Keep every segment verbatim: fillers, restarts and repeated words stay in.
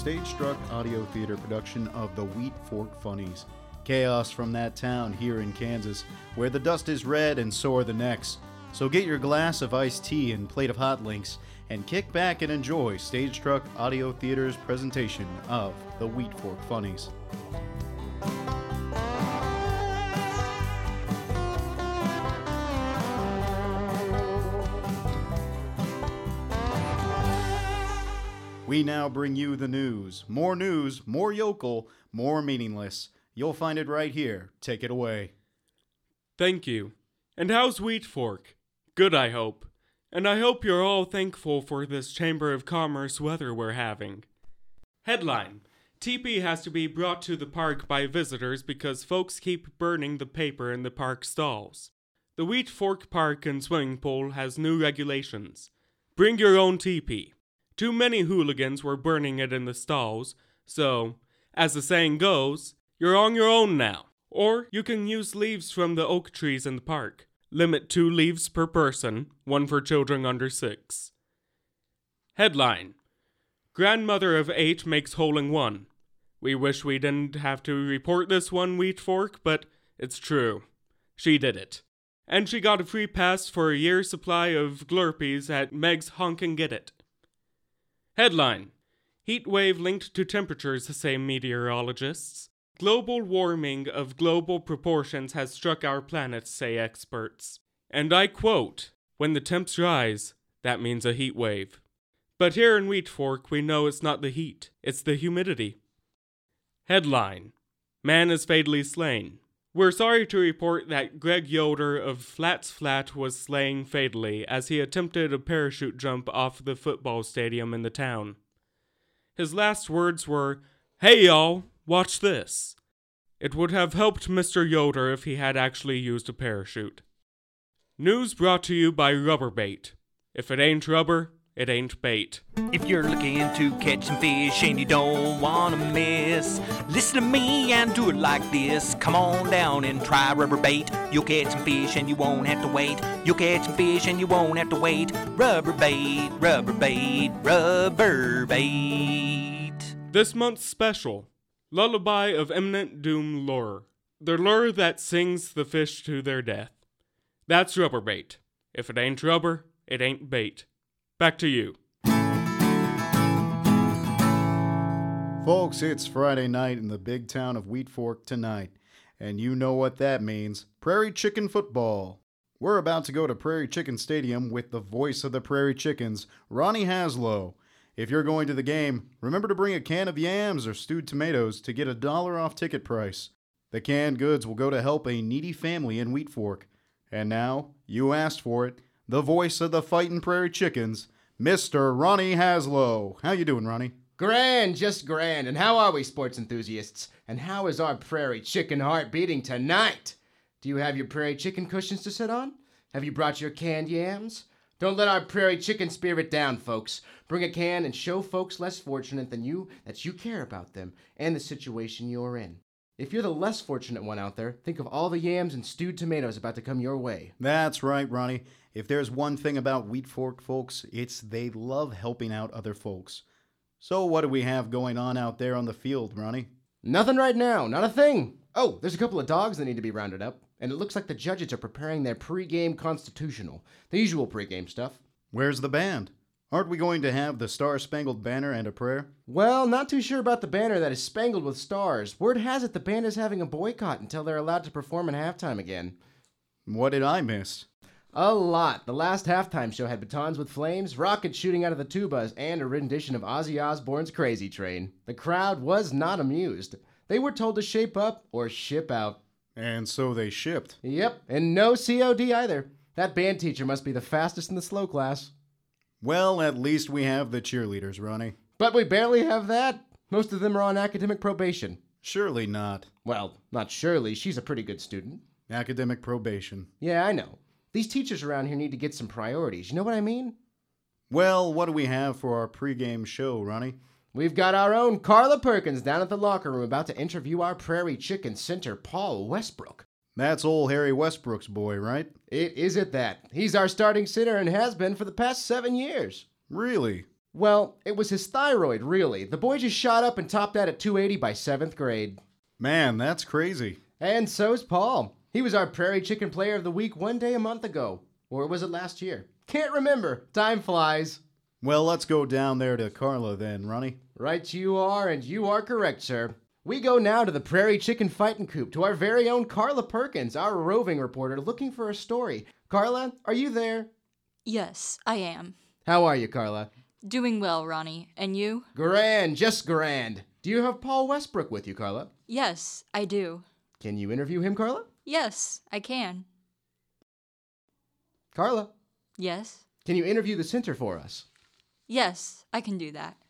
stage-struck audio theater production of the Wheat Fork Funnies. Chaos from that town here in Kansas, where the dust is red and so are the necks. So get your glass of iced tea and plate of hot links, and kick back and enjoy Stage-Struck Audio Theater's presentation of the Wheat Fork Funnies. We now bring you the news. More news, more yokel, more meaningless. You'll find it right here. Take it away. Thank you. And how's Wheat Fork? Good, I hope. And I hope you're all thankful for this Chamber of Commerce weather we're having. Headline: Teepee has to be brought to the park by visitors because folks keep burning the paper in the park stalls. The Wheat Fork Park and Swimming Pool has new regulations. Bring your own teepee. Too many hooligans were burning it in the stalls, so, as the saying goes, you're on your own now. Or you can use leaves from the oak trees in the park. Limit two leaves per person, one for children under six. Headline: Grandmother of eight makes hole in one. We wish we didn't have to report this one, Wheat Fork, but it's true. She did it. And she got a free pass for a year's supply of Glurpees at Meg's Honk and Get It. Headline: Heat wave linked to temperatures, say meteorologists. Global warming of global proportions has struck our planet, say experts. And I quote, when the temps rise, that means a heat wave. But here in Wheat Fork, we know it's not the heat, it's the humidity. Headline: Man is fatally slain. We're sorry to report that Greg Yoder of Flats Flat was slain fatally as he attempted a parachute jump off the football stadium in the town. His last words were, "Hey y'all, watch this." It would have helped Mister Yoder if he had actually used a parachute. News brought to you by Rubberbait. If it ain't rubber, it ain't bait. If you're looking to catch some fish and you don't want to miss, listen to me and do it like this. Come on down and try Rubberbait. You'll catch some fish and you won't have to wait. You'll catch some fish and you won't have to wait. Rubberbait, Rubberbait, Rubberbait. This month's special: Lullaby of Imminent Doom Lure. The lure that sings the fish to their death. That's Rubberbait. If it ain't rubber, it ain't bait. Back to you. Folks, it's Friday night in the big town of Wheat Fork tonight, and you know what that means. Prairie Chicken Football. We're about to go to Prairie Chicken Stadium with the voice of the Prairie Chickens, Ronnie Haslow. If you're going to the game, remember to bring a can of yams or stewed tomatoes to get a dollar off ticket price. The canned goods will go to help a needy family in Wheat Fork. And now, you asked for it, the voice of the fightin' Prairie Chickens, Mister Ronnie Haslow. How you doing, Ronnie? Grand, just grand. And how are we, sports enthusiasts? And how is our Prairie Chicken heart beating tonight? Do you have your Prairie Chicken cushions to sit on? Have you brought your canned yams? Don't let our Prairie Chicken spirit down, folks. Bring a can and show folks less fortunate than you that you care about them and the situation you're in. If you're the less fortunate one out there, think of all the yams and stewed tomatoes about to come your way. That's right, Ronnie. If there's one thing about Wheat Fork folks, it's they love helping out other folks. So what do we have going on out there on the field, Ronnie? Nothing right now, not a thing. Oh, there's a couple of dogs that need to be rounded up, and it looks like the judges are preparing their pre-game constitutional, the usual pre-game stuff. Where's the band? Aren't we going to have the Star-Spangled Banner and a prayer? Well, not too sure about the banner that is spangled with stars. Word has it the band is having a boycott until they're allowed to perform at halftime again. What did I miss? A lot. The last halftime show had batons with flames, rockets shooting out of the tubas, and a rendition of Ozzy Osbourne's Crazy Train. The crowd was not amused. They were told to shape up or ship out. And so they shipped. Yep, and no C O D either. That band teacher must be the fastest in the slow class. Well, at least we have the cheerleaders, Ronnie. But we barely have that. Most of them are on academic probation. Surely not. Well, not surely. She's a pretty good student. Academic probation. Yeah, I know. These teachers around here need to get some priorities. You know what I mean? Well, what do we have for our pregame show, Ronnie? We've got our own Carla Perkins down at the locker room about to interview our Prairie Chicken center, Paul Westbrook. That's old Harry Westbrook's boy, right? It is at that. He's our starting center and has been for the past seven years. Really? Well, it was his thyroid, really. The boy just shot up and topped out at two eighty by seventh grade. Man, that's crazy. And so's Paul. He was our Prairie Chicken Player of the Week one day a month ago. Or was it last year? Can't remember. Time flies. Well, let's go down there to Carla then, Ronnie. Right you are, and you are correct, sir. We go now to the Prairie Chicken Fightin' Coop, to our very own Carla Perkins, our roving reporter looking for a story. Carla, are you there? Yes, I am. How are you, Carla? Doing well, Ronnie. And you? Grand, just grand. Do you have Paul Westbrook with you, Carla? Yes, I do. Can you interview him, Carla? Yes, I can. Carla, Yes? can you interview the center for us? Yes, I can do that.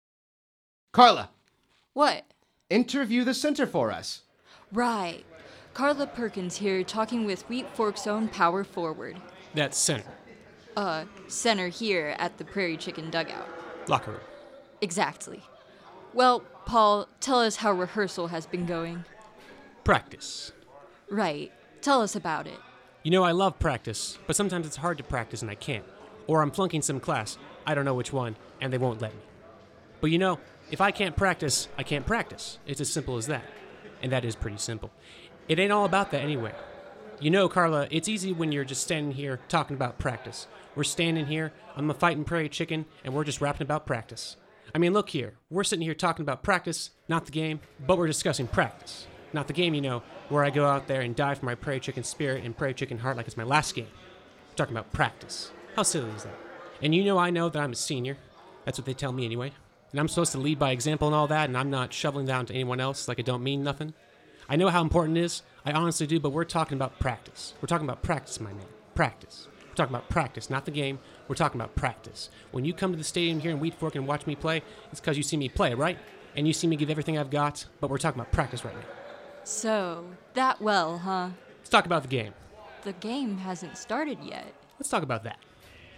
Carla, What? interview the center for us. Right. Carla Perkins here talking with Wheat Fork's own power forward. That's center. Uh, center here at the Prairie Chicken Dugout. Locker room. Exactly. Well, Paul, tell us how rehearsal has been going. Practice. Right. Tell us about it. You know, I love practice, but sometimes it's hard to practice and I can't. Or I'm flunking some class, I don't know which one, and they won't let me. But you know, if I can't practice, I can't practice. It's as simple as that. And that is pretty simple. It ain't all about that anyway. You know, Carla, it's easy when you're just standing here talking about practice. We're standing here, I'm a fighting prairie chicken, and we're just rapping about practice. I mean, look here. We're sitting here talking about practice, not the game, but we're discussing practice. Not the game, you know, where I go out there and die for my prairie chicken spirit and prairie chicken heart like it's my last game. We're talking about practice. How silly is that? And you know I know that I'm a senior. That's what they tell me anyway. And I'm supposed to lead by example and all that, and I'm not shoveling down to anyone else like it don't mean nothing. I know how important it is. I honestly do, but we're talking about practice. We're talking about practice, my man. Practice. We're talking about practice, not the game. We're talking about practice. When you come to the stadium here in Wheat Fork and watch me play, it's because you see me play, right? And you see me give everything I've got, but we're talking about practice right now. So, that well, huh? Let's talk about the game. The game hasn't started yet. Let's talk about that.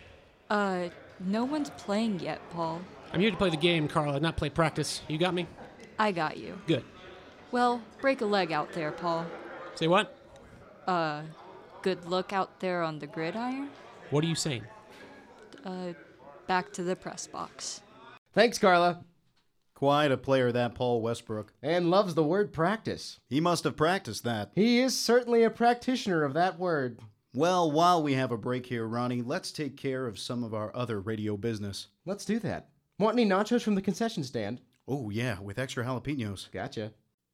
Uh, no one's playing yet, Paul. I'm here to play the game, Carla, not play practice. You got me? I got you. Good. Well, break a leg out there, Paul. Say what? Uh, good look out there on the gridiron? What are you saying? Uh, back to the press box. Thanks, Carla. Quite a player, that Paul Westbrook. And loves the word practice. He must have practiced that. He is certainly a practitioner of that word. Well, while we have a break here, Ronnie, let's take care of some of our other radio business. Let's do that. Want any nachos from the concession stand? Oh, yeah, with extra jalapenos. Gotcha.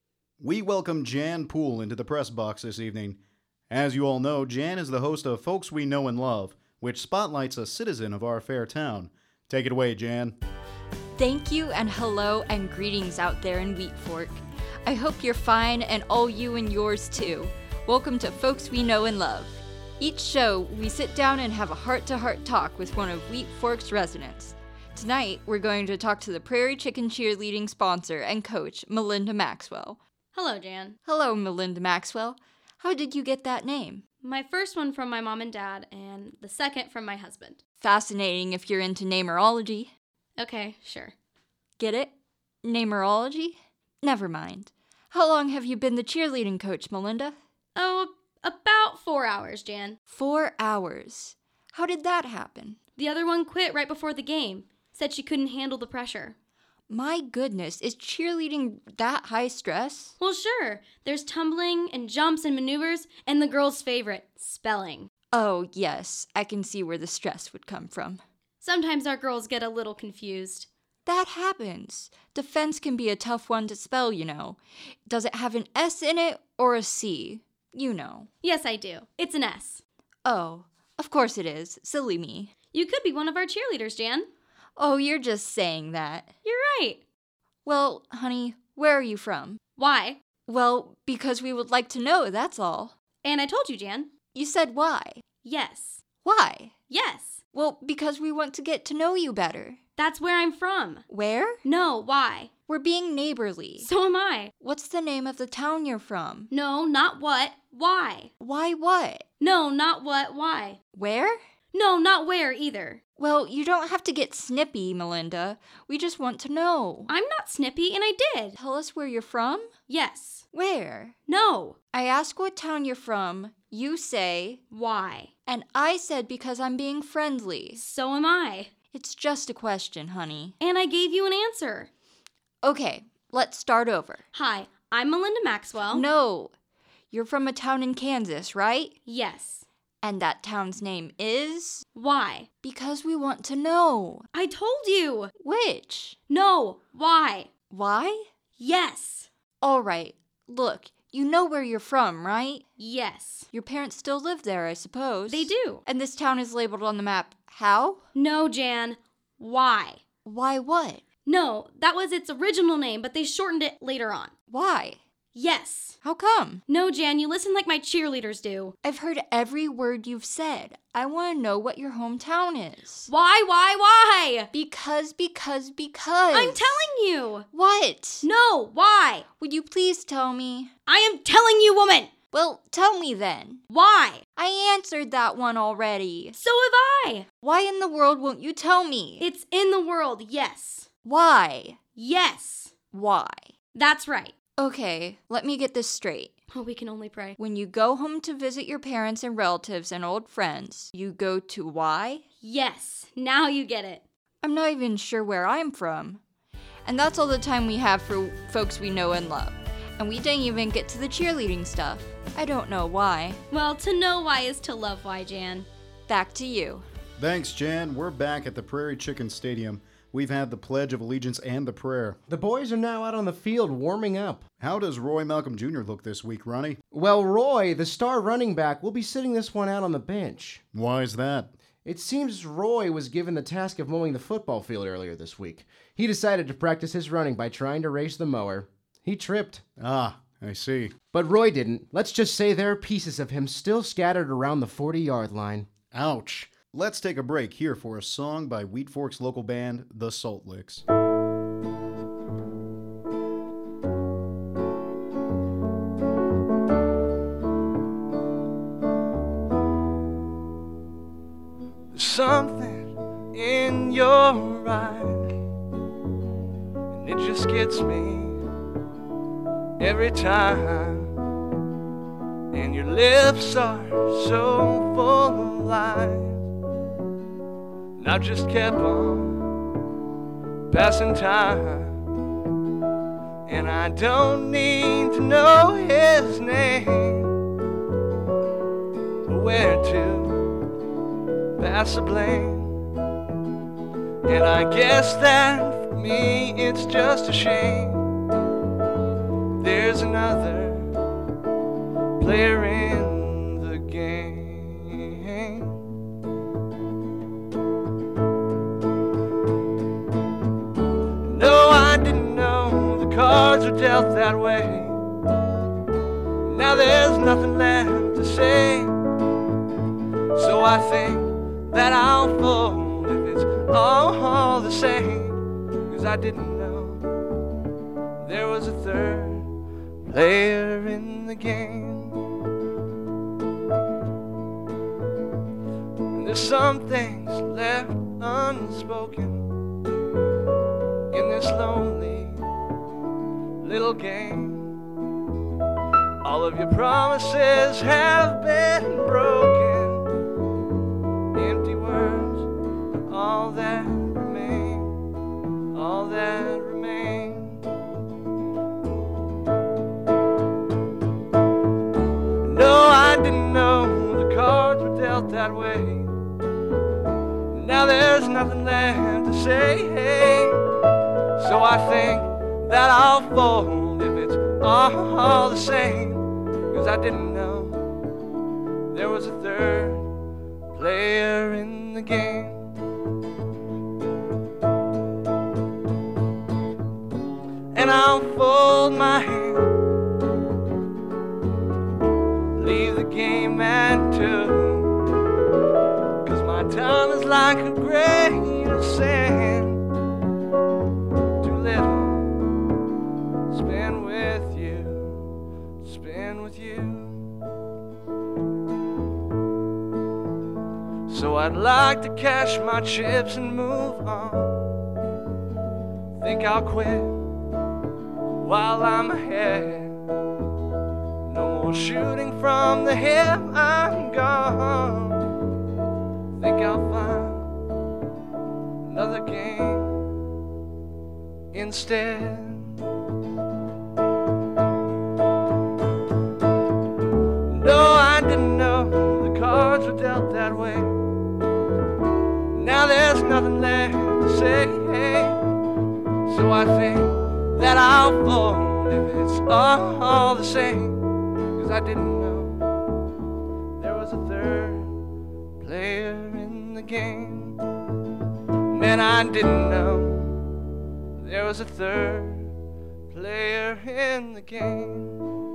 We welcome Jan Poole into the press box this evening. As you all know, Jan is the host of Folks We Know and Love, which spotlights a citizen of our fair town. Take it away, Jan. Thank you and hello and greetings out there in Wheat Fork. I hope you're fine and all you and yours too. Welcome to Folks We Know and Love. Each show, we sit down and have a heart-to-heart talk with one of Wheat Fork's residents. Tonight, we're going to talk to the Prairie Chicken cheerleading sponsor and coach, Melinda Maxwell. Hello, Jan. Hello, Melinda Maxwell. How did you get that name? My first one from my mom and dad, and the second from my husband. Fascinating if you're into numerology. Okay, sure. Get it? Numerology? Never mind. How long have you been the cheerleading coach, Melinda? Oh, about four hours, Jan. Four hours. How did that happen? The other one quit right before the game. Said she couldn't handle the pressure. My goodness, is cheerleading that high stress? Well, sure. There's tumbling and jumps and maneuvers, and the girl's favorite, spelling. Oh, yes, I can see where the stress would come from. Sometimes our girls get a little confused. That happens. Defense can be a tough one to spell, you know. Does it have an S in it or a C? You know. Yes, I do. It's an S. Oh, of course it is. Silly me. You could be one of our cheerleaders, Jan. Oh, you're just saying that. You're right. Well, honey, where are you from? Why? Well, because we would like to know, that's all. And I told you, Jan. You said why? Yes. Why? Yes. Well, because we want to get to know you better. That's where I'm from. Where? No, why? We're being neighborly. So am I. What's the name of the town you're from? No, not what. Why? Why what? No, not what. Why? Where? No, not where either. Well, you don't have to get snippy, Melinda. We just want to know. I'm not snippy, and I did. Tell us where you're from? Yes. Where? No. I ask what town you're from. You say, why? And I said because I'm being friendly. So am I. It's just a question, honey. And I gave you an answer. Okay, let's start over. Hi, I'm Melinda Maxwell. No, you're from a town in Kansas, right? Yes. And that town's name is? Why? Because we want to know. I told you. Which? No, why? Why? Yes. All right, look, you know where you're from, right? Yes. Your parents still live there, I suppose. They do. And this town is labeled on the map how? No, Jan. Why? Why what? No, that was its original name, but they shortened it later on. Why? Yes. How come? No, Jan, you listen like my cheerleaders do. I've heard every word you've said. I want to know what your hometown is. Why, why, why? Because, because, because. I'm telling you. What? No, why? Would you please tell me? I am telling you, woman. Well, tell me then. Why? I answered that one already. So have I. Why in the world won't you tell me? It's in the world, yes. Why? Yes. Why? That's right. Okay, let me get this straight. Oh, we can only pray. When you go home to visit your parents and relatives and old friends, you go to why? Yes, now you get it. I'm not even sure where I'm from. And that's all the time we have for folks we know and love. And we didn't even get to the cheerleading stuff. I don't know why. Well, to know why is to love why, Jan. Back to you. Thanks, Jan. We're back at the Prairie Chicken Stadium. We've had the Pledge of Allegiance and the prayer. The boys are now out on the field warming up. How does Roy Malcolm Junior look this week, Ronnie? Well, Roy, the star running back, will be sitting this one out on the bench. Why is that? It seems Roy was given the task of mowing the football field earlier this week. He decided to practice his running by trying to race the mower. He tripped. Ah, I see. But Roy didn't. Let's just say there are pieces of him still scattered around the forty-yard line. Ouch. Let's take a break here for a song by Wheat Fork's local band, The Salt Licks. There's something in your eyes, and it just gets me every time. And your lips are so full of lies. I've just kept on passing time, and I don't need to know his name or where to pass the blame. And I guess that for me it's just a shame there's another player in the game. Cards are dealt that way. Now there's nothing left to say. So I think that I'll fold if it's all the same. Cause I didn't know there was a third player in the game. And there's some things left unspoken in this lonely little game. All of your promises have been broken. Empty words are all that remain, all that remain. No, I didn't know the cards were dealt that way. Now there's nothing left to say, hey. So I think that I'll fold if it's all, all the same. Cause I didn't know there was a third player in the game. And I'll fold my hand, leave the game at two. Cause my time is like a grain of sand, too little spend with you, spend with you. So I'd like to cash my chips and move on. Think I'll quit while I'm ahead. No more shooting from the hip, I'm gone. Think I'll find instead. No, I didn't know the cards were dealt that way. Now there's nothing left to say. So I think that I'll fold if it's all, all the same. Cause I didn't know there was a third player in the game. Man, I didn't know there was a third player in the game.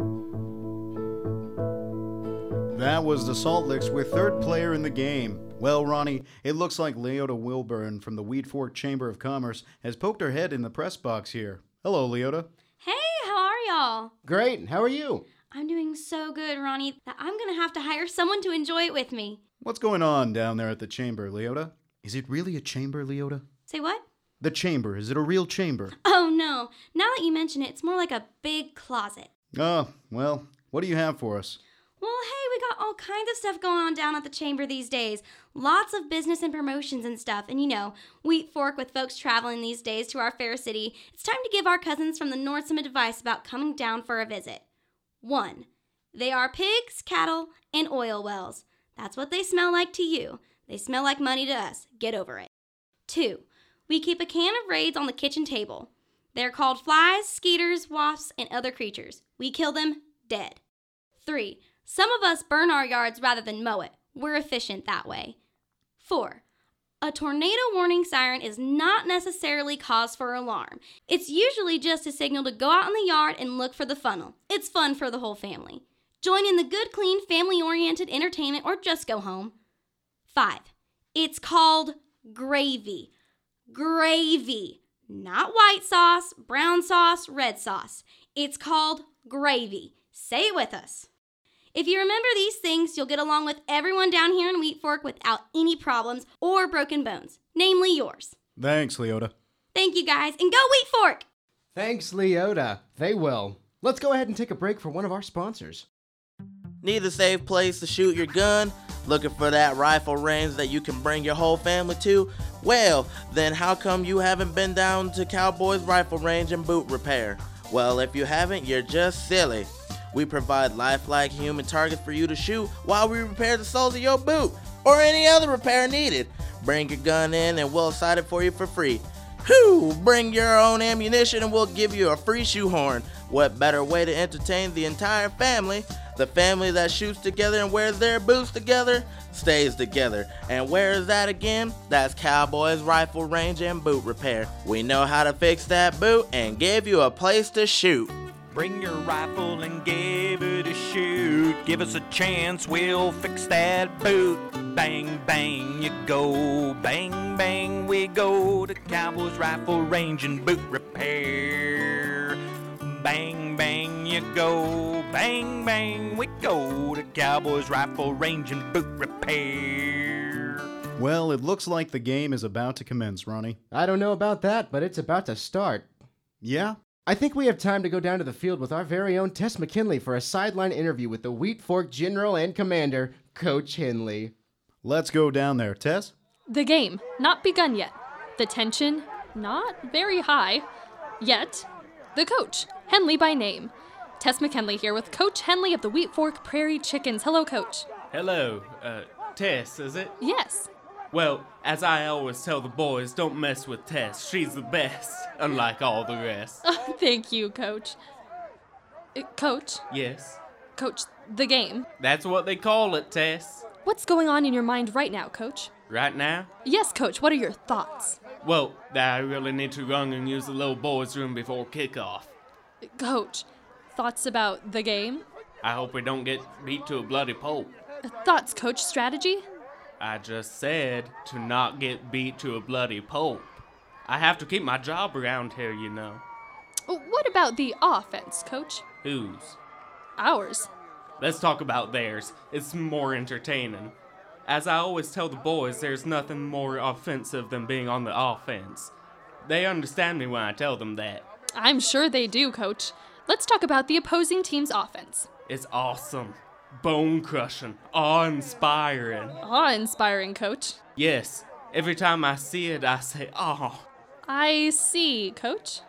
That was the Salt Licks with third player in the game. Well, Ronnie, it looks like Leota Wilburn from the Wheat Fork Chamber of Commerce has poked her head in the press box here. Hello, Leota. Hey, how are y'all? Great. How are you? I'm doing so good, Ronnie, that I'm gonna have to hire someone to enjoy it with me. What's going on down there at the chamber, Leota? Is it really a chamber, Leota? Say what? The chamber. Is it a real chamber? Oh, no. Now that you mention it, it's more like a big closet. Oh, well, what do you have for us? Well, hey, we got all kinds of stuff going on down at the chamber these days. Lots of business and promotions and stuff. And you know, Wheat Fork with folks traveling these days to our fair city, it's time to give our cousins from the north some advice about coming down for a visit. One, they are pigs, cattle, and oil wells. That's what they smell like to you. They smell like money to us. Get over it. Two, we keep a can of raids on the kitchen table. They're called flies, skeeters, wasps, and other creatures. We kill them dead. Three, some of us burn our yards rather than mow it. We're efficient that way. Four, a tornado warning siren is not necessarily cause for alarm. It's usually just a signal to go out in the yard and look for the funnel. It's fun for the whole family. Join in the good, clean, family-oriented entertainment or just go home. Five, it's called gravy. Gravy. Not white sauce, brown sauce, red sauce. It's called gravy. Say it with us. If you remember these things, you'll get along with everyone down here in Wheat Fork without any problems or broken bones, namely yours. Thanks, Leota. Thank you guys, and go Wheat Fork! Thanks, Leota. They will. Let's go ahead and take a break for one of our sponsors. Need a safe place to shoot your gun? Looking for that rifle range that you can bring your whole family to? Well, then how come you haven't been down to Cowboys Rifle Range and Boot Repair? Well, if you haven't, you're just silly. We provide lifelike human targets for you to shoot while we repair the soles of your boot or any other repair needed. Bring your gun in and we'll sight it for you for free. Whew, bring your own ammunition and we'll give you a free shoehorn. What better way to entertain the entire family? The family that shoots together and wears their boots together stays together. And where is that again? That's Cowboys Rifle Range and Boot Repair. We know how to fix that boot and give you a place to shoot. Bring your rifle and give it a shoot. Give us a chance, we'll fix that boot. Bang, bang, you go. Bang, bang, we go to Cowboys Rifle Range and Boot Repair. Bang, bang, you go. Bang, bang, we go to Cowboys Rifle Range and Boot Repair. Well, it looks like the game is about to commence, Ronnie. I don't know about that, but it's about to start. Yeah? I think we have time to go down to the field with our very own Tess McKinley for a sideline interview with the Wheat Fork General and Commander, Coach Henley. Let's go down there. Tess? The game, not begun yet. The tension, not very high. Yet, the coach, Henley by name. Tess McKinley here with Coach Henley of the Wheat Fork Prairie Chickens. Hello, Coach. Hello, uh, Tess, is it? Yes. Well, as I always tell the boys, don't mess with Tess. She's the best, unlike all the rest. Oh, thank you, Coach. Uh, Coach? Yes? Coach, the game. That's what they call it, Tess. What's going on in your mind right now, Coach? Right now? Yes, Coach, what are your thoughts? Well, that I really need to run and use the little boys' room before kickoff. Coach, thoughts about the game? I hope we don't get beat to a bloody pulp. Uh, thoughts, Coach, strategy? I just said to not get beat to a bloody pulp. I have to keep my job around here, you know. What about the offense, Coach? Whose? Ours. Let's talk about theirs. It's more entertaining. As I always tell the boys, there's nothing more offensive than being on the offense. They understand me when I tell them that. I'm sure they do, Coach. Let's talk about the opposing team's offense. It's awesome. Bone-crushing. Awe-inspiring. Awe-inspiring, Coach. Yes. Every time I see it, I say, oh. I see, Coach.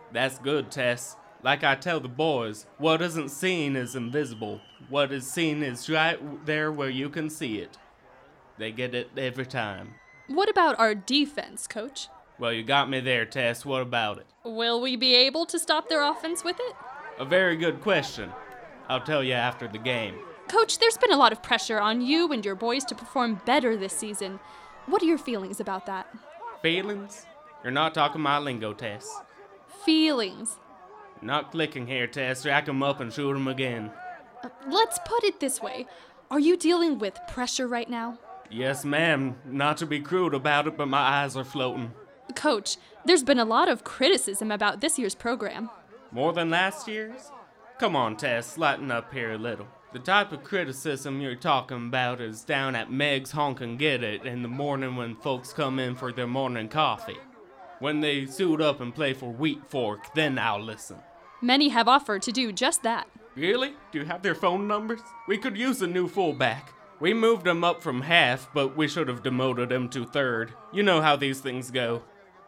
That's good, Tess. Like I tell the boys, what isn't seen is invisible. What is seen is right there where you can see it. They get it every time. What about our defense, Coach? Well, you got me there, Tess. What about it? Will we be able to stop their offense with it? A very good question. I'll tell you after the game. Coach, there's been a lot of pressure on you and your boys to perform better this season. What are your feelings about that? Feelings? You're not talking my lingo, Tess. Feelings. Not clicking here, Tess. Rack 'em up and shoot 'em again. Uh, let's put it this way. Are you dealing with pressure right now? Yes, ma'am. Not to be crude about it, but my eyes are floating. Coach, there's been a lot of criticism about this year's program. More than last year's? Come on, Tess, lighten up here a little. The type of criticism you're talking about is down at Meg's Honk and Get It in the morning when folks come in for their morning coffee. When they suit up and play for Wheat Fork, then I'll listen. Many have offered to do just that. Really? Do you have their phone numbers? We could use a new fullback. We moved him up from half, but we should have demoted him to third. You know how these things go.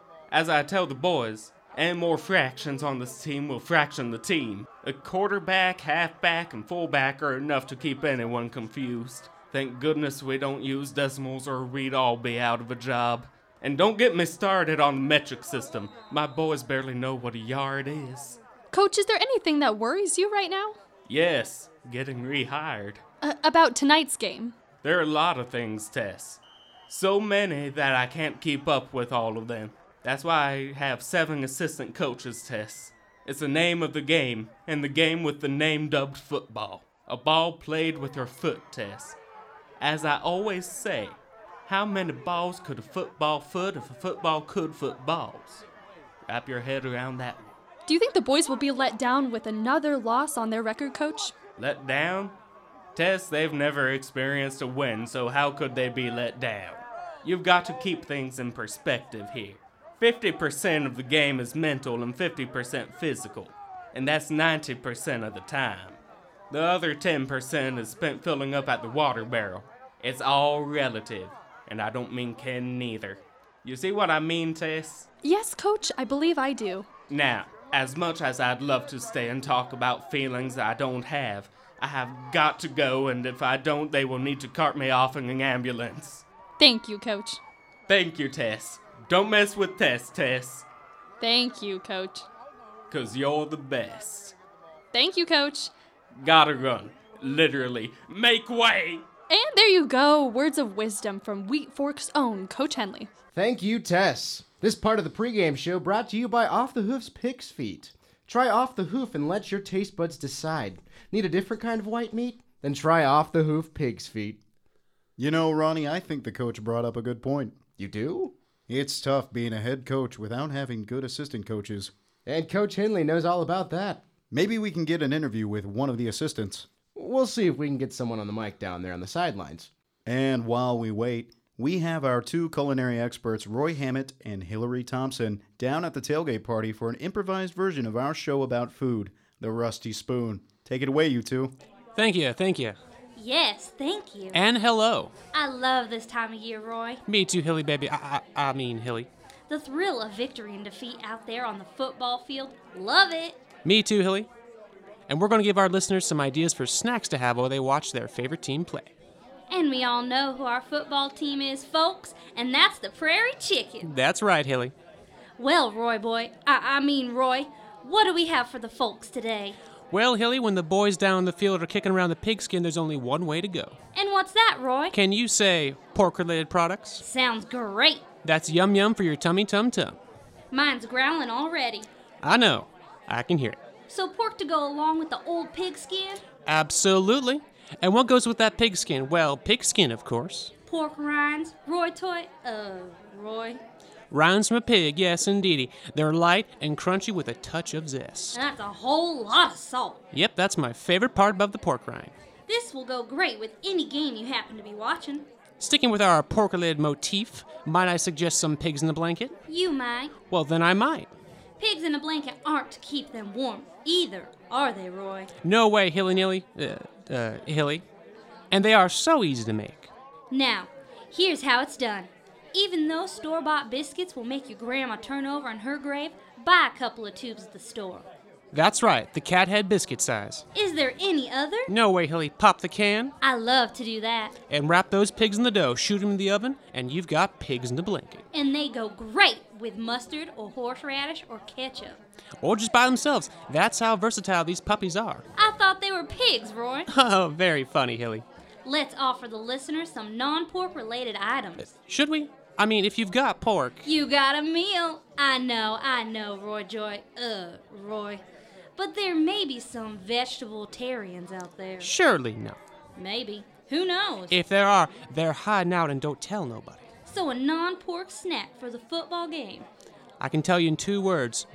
As I tell the boys, any more fractions on this team will fraction the team. A quarterback, halfback, and fullback are enough to keep anyone confused. Thank goodness we don't use decimals or we'd all be out of a job. And don't get me started on the metric system. My boys barely know what a yard is. Coach, is there anything that worries you right now? Yes, getting rehired. Uh, about tonight's game? There are a lot of things, Tess. So many that I can't keep up with all of them. That's why I have seven assistant coaches, Tess. It's the name of the game, and the game with the name dubbed football. A ball played with your foot, Tess. As I always say, how many balls could a football foot if a football could foot balls? Wrap your head around that one. Do you think the boys will be let down with another loss on their record, Coach? Let down? Tess, they've never experienced a win, so how could they be let down? You've got to keep things in perspective here. fifty percent of the game is mental and fifty percent physical, and that's ninety percent of the time. The other ten percent is spent filling up at the water barrel. It's all relative, and I don't mean Ken neither. You see what I mean, Tess? Yes, Coach, I believe I do. Now, as much as I'd love to stay and talk about feelings I don't have, I have got to go, and if I don't, they will need to cart me off in an ambulance. Thank you, Coach. Thank you, Tess. Don't mess with Tess, Tess. Thank you, Coach. 'Cause you're the best. Thank you, Coach. Gotta run. Literally. Make way! And there you go, words of wisdom from Wheat Fork's own Coach Henley. Thank you, Tess. This part of the pregame show brought to you by Off the Hoof's Pig's Feet. Try Off the Hoof and let your taste buds decide. Need a different kind of white meat? Then try Off the Hoof Pig's Feet. You know, Ronnie, I think the coach brought up a good point. You do? It's tough being a head coach without having good assistant coaches. And Coach Henley knows all about that. Maybe we can get an interview with one of the assistants. We'll see if we can get someone on the mic down there on the sidelines. And while we wait, we have our two culinary experts, Roy Hammett and Hillary Thompson, down at the tailgate party for an improvised version of our show about food, The Rusty Spoon. Take it away, you two. Thank you, thank you. Yes, thank you. And hello. I love this time of year, Roy. Me too, Hilly baby. I, I, I mean, Hilly. The thrill of victory and defeat out there on the football field. Love it. Me too, Hilly. And we're going to give our listeners some ideas for snacks to have while they watch their favorite team play. And we all know who our football team is, folks, and that's the Prairie Chicken. That's right, Hilly. Well, Roy boy, I, I mean Roy, what do we have for the folks today? Well, Hilly, when the boys down the field are kicking around the pigskin, there's only one way to go. And what's that, Roy? Can you say pork-related products? Sounds great. That's yum-yum for your tummy tum-tum. Mine's growling already. I know. I can hear it. So pork to go along with the old pigskin? Absolutely. And what goes with that pigskin? Well, pigskin, of course. Pork rinds, Roy toy, uh, Roy. Rinds from a pig, yes, indeedy. They're light and crunchy with a touch of zest. And that's a whole lot of salt. Yep, that's my favorite part above the pork rind. This will go great with any game you happen to be watching. Sticking with our pork-related motif, might I suggest some pigs in the blanket? You might. Well, then I might. Pigs in a blanket aren't to keep them warm either, are they, Roy? No way, Hilly-nilly. Uh, uh, Hilly. And they are so easy to make. Now, here's how it's done. Even though store-bought biscuits will make your grandma turn over in her grave, buy a couple of tubes at the store. That's right, the cat head biscuit size. Is there any other? No way, Hilly. Pop the can I love to do that. and wrap those pigs in the dough. Shoot them in the oven, and you've got pigs in a blanket. And they go great with mustard or horseradish or ketchup. Or just by themselves. That's how versatile these puppies are. I thought they were pigs, Roy. Oh, very funny, Hilly. Let's offer the listeners some non-pork related items. Should we? I mean, if you've got pork. You got a meal. I know, I know, Roy Joy. Uh, Roy. But there may be some vegetable-tarians out there. Surely no. Maybe. Who knows? If there are, they're hiding out and don't tell nobody. So a non-pork snack for the football game. I can tell you in two words.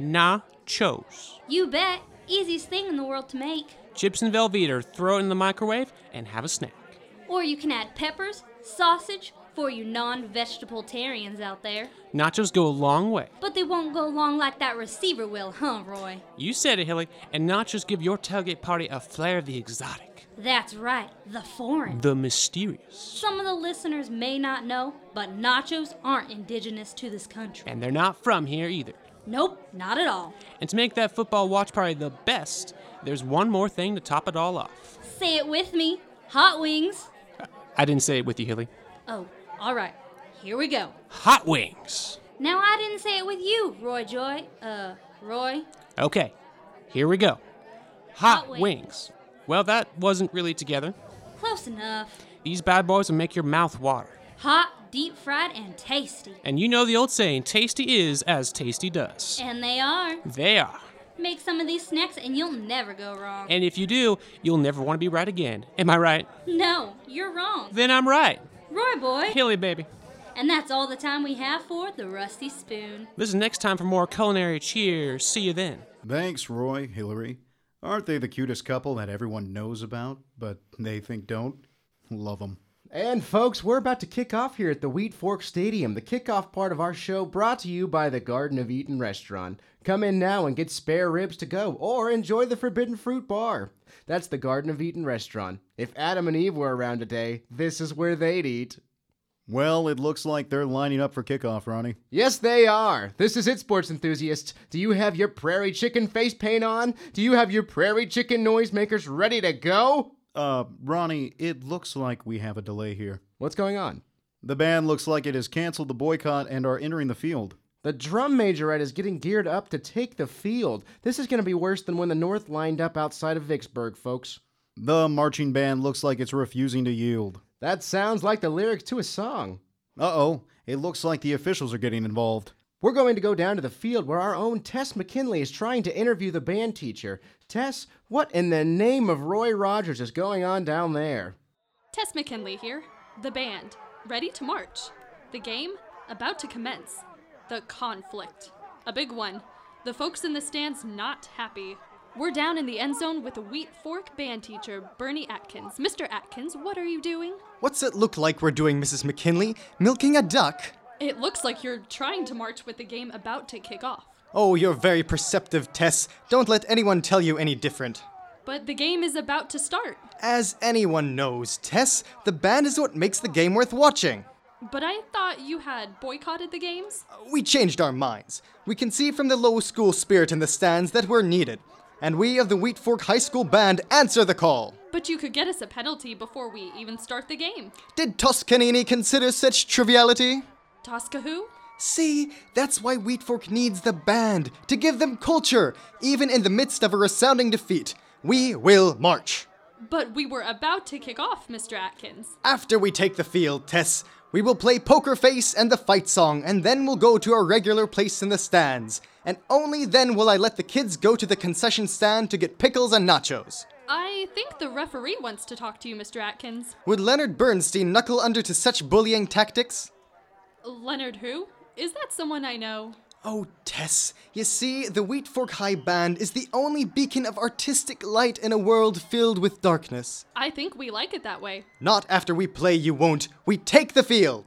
Nachos. You bet. Easiest thing in the world to make. Chips and Velveeta, throw it in the microwave, and have a snack. Or you can add peppers, sausage, for you non-vegetable-tarians out there. Nachos go a long way. But they won't go long like that receiver will, huh, Roy? You said it, Hilly, and nachos give your tailgate party a flair of the exotic. That's right, the foreign. The mysterious. Some of the listeners may not know, but nachos aren't indigenous to this country. And they're not from here either. Nope, not at all. And to make that football watch party the best, there's one more thing to top it all off. Say it with me. Hot wings. I didn't say it with you, Hilly. Oh, all right. Here we go. Hot wings. Now, I didn't say it with you, Roy Joy. Uh, Roy. Okay, here we go. Hot, Hot wings. wings. Well, that wasn't really together. Close enough. These bad boys will make your mouth water. Hot, deep fried, and tasty. And you know the old saying, tasty is as tasty does. And they are. They are. Make some of these snacks and you'll never go wrong. And if you do, you'll never want to be right again. Am I right? No, you're wrong. Then I'm right. Roy boy. Hilly, baby. And that's all the time we have for the Rusty Spoon. This is next time for more culinary cheers. See you then. Thanks, Roy, Hillary. Aren't they the cutest couple that everyone knows about, but they think don't? Love them. And folks, we're about to kick off here at the Wheat Fork Stadium, the kickoff part of our show brought to you by the Garden of Eden restaurant. Come in now and get spare ribs to go, or enjoy the Forbidden Fruit Bar. That's the Garden of Eden restaurant. If Adam and Eve were around today, this is where they'd eat. Well, it looks like they're lining up for kickoff, Ronnie. Yes, they are. This is it, sports enthusiasts. Do you have your prairie chicken face paint on? Do you have your prairie chicken noisemakers ready to go? Uh, Ronnie, it looks like we have a delay here. What's going on? The band looks like it has canceled the boycott and are entering the field. The drum majorette is getting geared up to take the field. This is going to be worse than when the North lined up outside of Vicksburg, folks. The marching band looks like it's refusing to yield. That sounds like the lyrics to a song. Uh-oh, it looks like the officials are getting involved. We're going to go down to the field where our own Tess McKinley is trying to interview the band teacher. Tess, what in the name of Roy Rogers is going on down there? Tess McKinley here. The band, ready to march. The game, about to commence. The conflict. A big one. The folks in the stands not happy. We're down in the end zone with the Wheat Fork band teacher, Bernie Atkins. Mister Atkins, what are you doing? What's it look like we're doing, Missus McKinley? Milking a duck? It looks like you're trying to march with the game about to kick off. Oh, you're very perceptive, Tess. Don't let anyone tell you any different. But the game is about to start. As anyone knows, Tess, the band is what makes the game worth watching. But I thought you had boycotted the games? We changed our minds. We can see from the low school spirit in the stands that we're needed. And we of the Wheat Fork High School Band answer the call. But you could get us a penalty before we even start the game. Did Toscanini consider such triviality? Tosca who? See, that's why Wheat Fork needs the band, to give them culture, even in the midst of a resounding defeat. We will march. But we were about to kick off, Mister Atkins. After we take the field, Tess, we will play Poker Face and the fight song, and then we'll go to our regular place in the stands. And only then will I let the kids go to the concession stand to get pickles and nachos. I think the referee wants to talk to you, Mister Atkins. Would Leonard Bernstein knuckle under to such bullying tactics? Leonard who? Is that someone I know? Oh, Tess, you see, the Wheat Fork High Band is the only beacon of artistic light in a world filled with darkness. I think we like it that way. Not after we play, you won't. We take the field.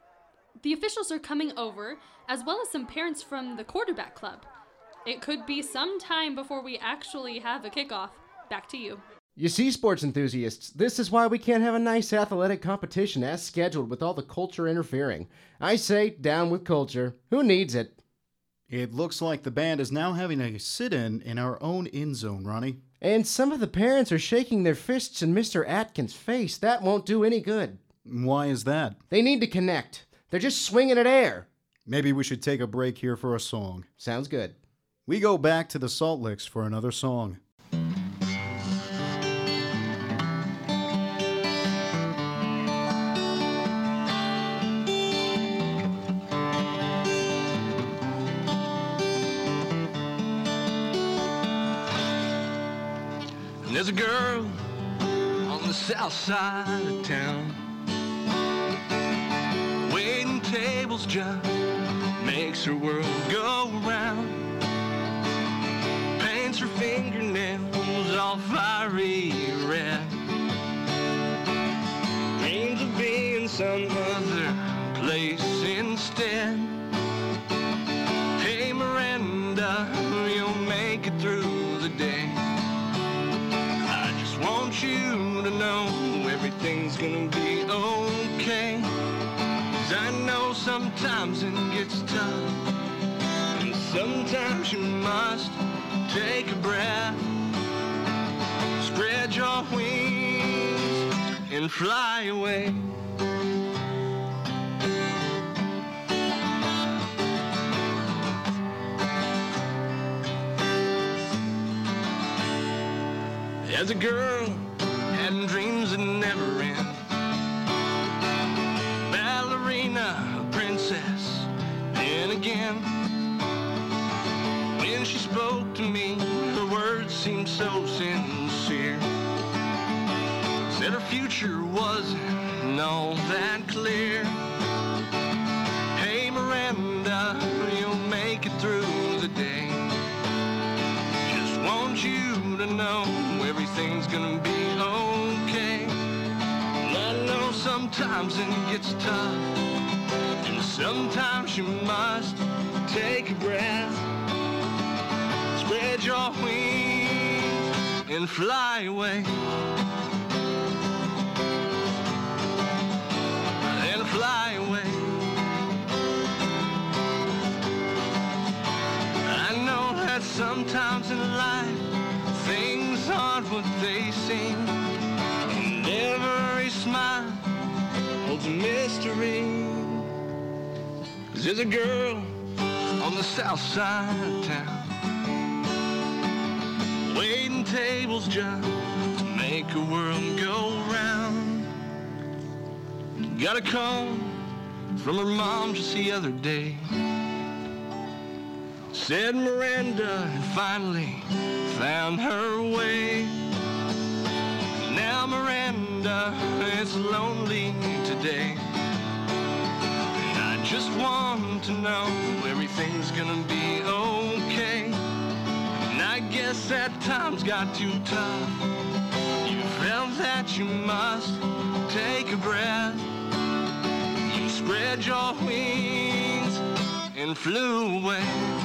The officials are coming over, as well as some parents from the quarterback club. It could be some time before we actually have a kickoff. Back to you. You see, sports enthusiasts, this is why we can't have a nice athletic competition as scheduled with all the culture interfering. I say, down with culture. Who needs it? It looks like the band is now having a sit-in in our own end zone, Ronnie. And some of the parents are shaking their fists in Mister Atkins' face. That won't do any good. Why is that? They need to connect. They're just swinging at air. Maybe we should take a break here for a song. Sounds good. We go back to the Salt Licks for another song. There's a girl on the south side of town, waiting tables just makes her world go round, paints her fingernails all fiery red, dreams of being some other place instead. Hey Miranda, you'll make it through the day. Want you to know everything's gonna be okay. 'Cause I know sometimes it gets tough, and sometimes you must take a breath, spread your wings and fly away. As a girl, having dreams that never end. Ballerina, princess, then again. When she spoke to me, her words seemed so sincere. Said her future wasn't all that clear. Hey Miranda, you'll make it through the day. Just want you to know everything's gonna be okay. And I know sometimes it gets tough, and sometimes you must take a breath, spread your wings and fly away. And fly away. I know that sometimes in life things aren't what they seem, and every smile holds a mystery. 'Cause there's a girl on the south side of town, waiting tables just to make a world go round. Got a call from her mom just the other day. Said Miranda had finally found her way. Now Miranda is lonely today, and I just want to know everything's gonna be okay. And I guess that times got too tough. You felt that you must take a breath. You spread your wings and flew away.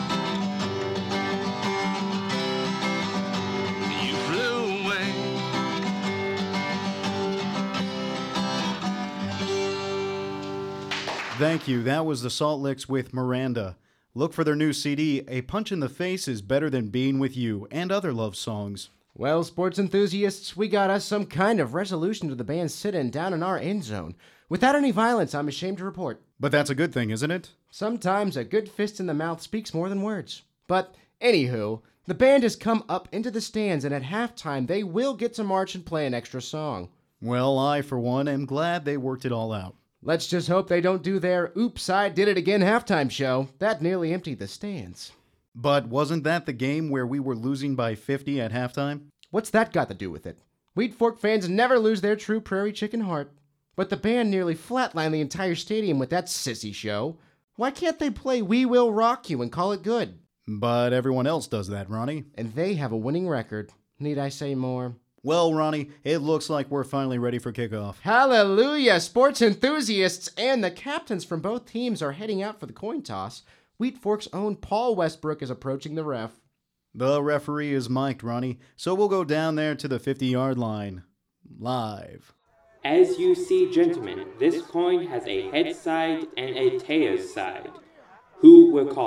Thank you. That was the Salt Licks with Miranda. Look for their new C D, A Punch in the Face is Better Than Being With You, and other love songs. Well, sports enthusiasts, we got us some kind of resolution to the band's sit-in down in our end zone. Without any violence, I'm ashamed to report. But that's a good thing, isn't it? Sometimes a good fist in the mouth speaks more than words. But, anywho, the band has come up into the stands, and at halftime they will get to march and play an extra song. Well, I, for one, am glad they worked it all out. Let's just hope they don't do their oops, I did it again halftime show. That nearly emptied the stands. But wasn't that the game where we were losing by fifty at halftime? What's that got to do with it? Wheat Fork fans never lose their true Prairie Chicken heart. But the band nearly flatlined the entire stadium with that sissy show. Why can't they play We Will Rock You and call it good? But everyone else does that, Ronnie. And they have a winning record. Need I say more? Well, Ronnie, it looks like we're finally ready for kickoff. Hallelujah! Sports enthusiasts and the captains from both teams are heading out for the coin toss. Wheat Fork's own Paul Westbrook is approaching the ref. The referee is mic'd, Ronnie, so we'll go down there to the fifty-yard line. Live. As you see, gentlemen, this coin has a head side and a tail side. Who will call it?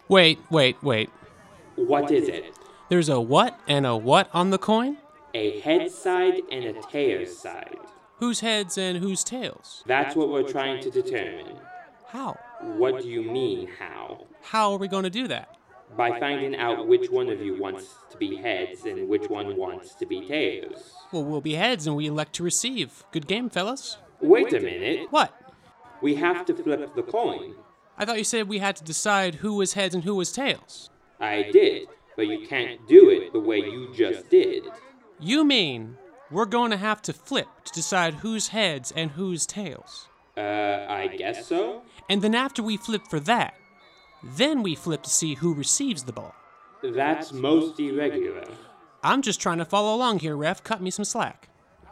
Wait, wait, wait. What is it? There's a what and a what on the coin? A head side and a tail side. Whose heads and whose tails? That's what we're trying to determine. How? What do you mean, how? How are we going to do that? By finding out which one of you wants to be heads and which one wants to be tails. Well, we'll be heads and we elect to receive. Good game, fellas. Wait a minute. What? We have to flip the coin. I thought you said we had to decide who was heads and who was tails. I did, but you can't do it the way you just did. You mean we're going to have to flip to decide who's heads and who's tails? Uh, I guess so. And then after we flip for that, then we flip to see who receives the ball. That's most irregular. I'm just trying to follow along here, ref. Cut me some slack.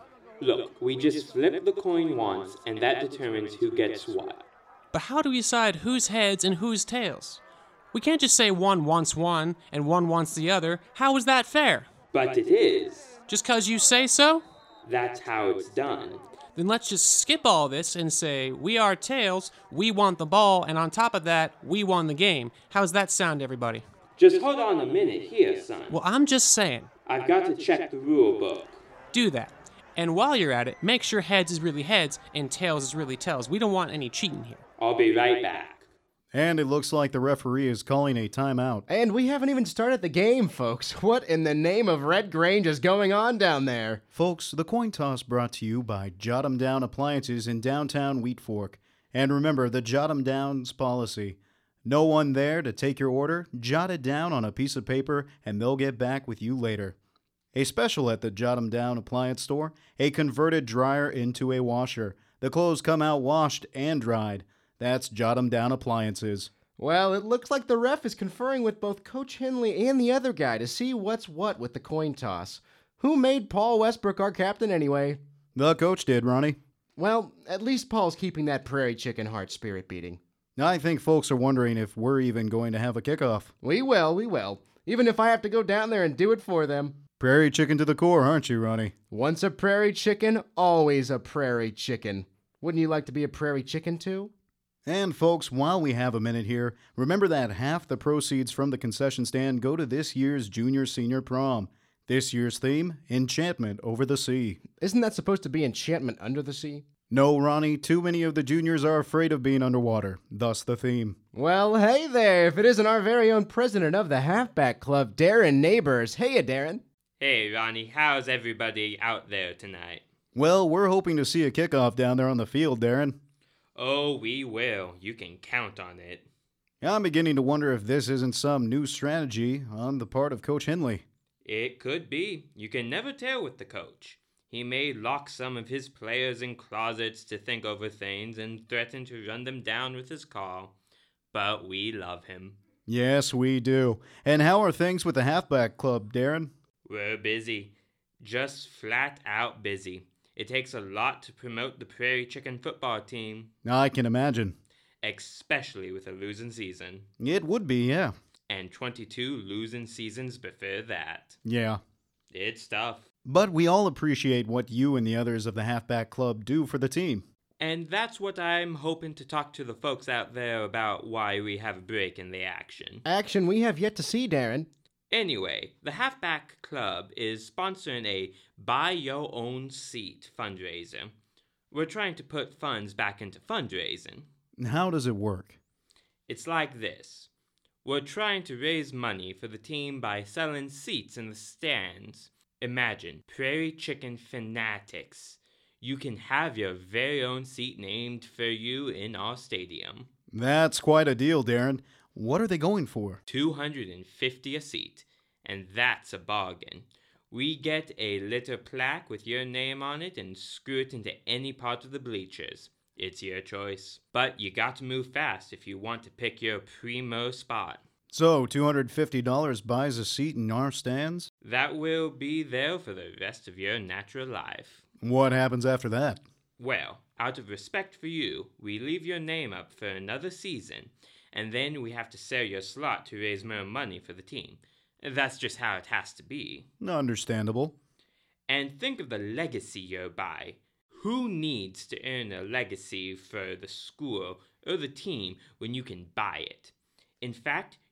Look, we just flip the coin once, and that determines who gets what. But how do we decide who's heads and who's tails? We can't just say one wants one and one wants the other. How is that fair? But it is. Just 'cause you say so? That's how it's done. Then let's just skip all this and say, we are tails, we want the ball, and on top of that, we won the game. How's that sound, everybody? Just hold on a minute here, son. Well, I'm just saying. I've got to check the rule book. Do that. And while you're at it, make sure heads is really heads and tails is really tails. We don't want any cheating here. I'll be right back. And it looks like the referee is calling a timeout. And we haven't even started the game, folks. What in the name of Red Grange is going on down there? Folks, the coin toss brought to you by Jot 'em Down Appliances in downtown Wheat Fork. And remember the Jot 'em Down's policy. No one there to take your order? Jot it down on a piece of paper and they'll get back with you later. A special at the Jot 'em Down Appliance Store, a converted dryer into a washer. The clothes come out washed and dried. That's Jot 'em Down Appliances. Well, it looks like the ref is conferring with both Coach Henley and the other guy to see what's what with the coin toss. Who made Paul Westbrook our captain anyway? The coach did, Ronnie. Well, at least Paul's keeping that prairie chicken heart spirit beating. I think folks are wondering if we're even going to have a kickoff. We will, we will. Even if I have to go down there and do it for them. Prairie chicken to the core, aren't you, Ronnie? Once a prairie chicken, always a prairie chicken. Wouldn't you like to be a prairie chicken too? And folks, while we have a minute here, remember that half the proceeds from the concession stand go to this year's junior senior prom. This year's theme, Enchantment Over the Sea. Isn't that supposed to be Enchantment Under the Sea? No, Ronnie, too many of the juniors are afraid of being underwater, thus the theme. Well, hey there, if it isn't our very own president of the Halfback Club, Darren Neighbors. Heya, Darren. Hey, Ronnie, how's everybody out there tonight? Well, we're hoping to see a kickoff down there on the field, Darren. Oh, we will. You can count on it. I'm beginning to wonder if this isn't some new strategy on the part of Coach Henley. It could be. You can never tell with the coach. He may lock some of his players in closets to think over things and threaten to run them down with his call. But we love him. Yes, we do. And how are things with the Halfback Club, Darren? We're busy. Just flat out busy. It takes a lot to promote the Prairie Chicken football team. I can imagine. Especially with a losing season. It would be, yeah. And twenty-two losing seasons before that. Yeah. It's tough. But we all appreciate what you and the others of the Halfback Club do for the team. And that's what I'm hoping to talk to the folks out there about why we have a break in the action. Action we have yet to see, Darren. Anyway, the Halfback Club is sponsoring a Buy Your Own Seat fundraiser. We're trying to put funds back into fundraising. How does it work? It's like this. We're trying to raise money for the team by selling seats in the stands. Imagine, Prairie Chicken fanatics. You can have your very own seat named for you in our stadium. That's quite a deal, Darren. What are they going for? two hundred fifty a seat, and that's a bargain. We get a little plaque with your name on it and screw it into any part of the bleachers. It's your choice. But you got to move fast if you want to pick your primo spot. So, two hundred fifty dollars buys a seat in our stands? That will be there for the rest of your natural life. What happens after that? Well, out of respect for you, we leave your name up for another season, and then we have to sell your slot to raise more money for the team. That's just how it has to be. Understandable. And think of the legacy you'll buy. Who needs to earn a legacy for the school or the team when you can buy it? In fact,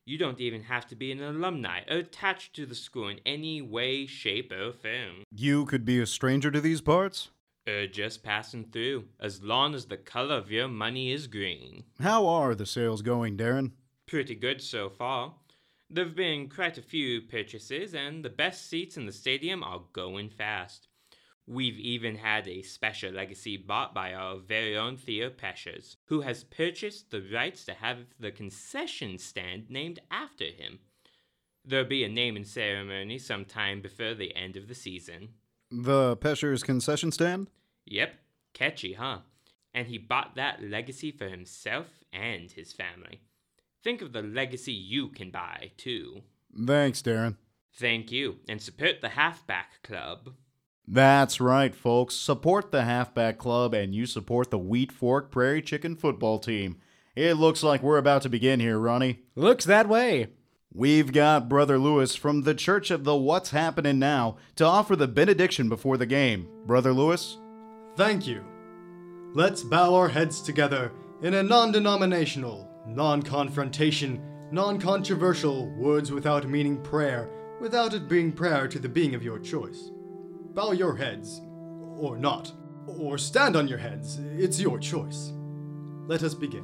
You don't even have to be an alumni or attached to the school in any way, shape, or form. You could be a stranger to these parts? Or just passing through, as long as the color of your money is green. How are the sales going, Darren? Pretty good so far. There have been quite a few purchases, and the best seats in the stadium are going fast. We've even had a special legacy bought by our very own Theo Peschers, who has purchased the rights to have the concession stand named after him. There'll be a naming ceremony sometime before the end of the season. The Peschers concession stand? Yep, catchy, huh? And he bought that legacy for himself and his family. Think of the legacy you can buy, too. Thanks, Darren. Thank you, and support the Halfback Club. That's right, folks. Support the Halfback Club and you support the Wheat Fork Prairie Chicken football team. It looks like we're about to begin here, Ronnie. Looks that way. We've got Brother Lewis from the Church of the What's Happening Now to offer the benediction before the game. Brother Lewis? Thank you. Let's bow our heads together in a non-denominational, non-confrontation, non-controversial, words without meaning prayer, without it being prayer to the being of your choice. Bow your heads, or not, or stand on your heads, it's your choice. Let us begin.